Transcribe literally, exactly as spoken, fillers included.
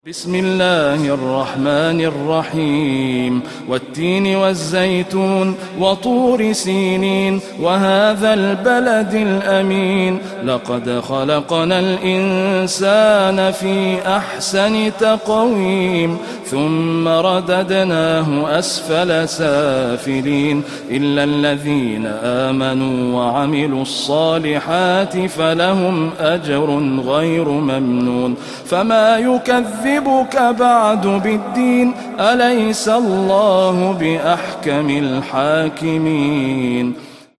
بسم الله الرحمن الرحيم والتين والزيتون وطور سينين وهذا البلد الأمين لقد خلقنا الإنسان في أحسن تقويم ثم رددناه أسفل سافلين إلا الذين آمنوا وعملوا الصالحات فلهم أجر غير ممنون فما يكذب بك بعد بالدين أليس الله بأحكم الحاكمين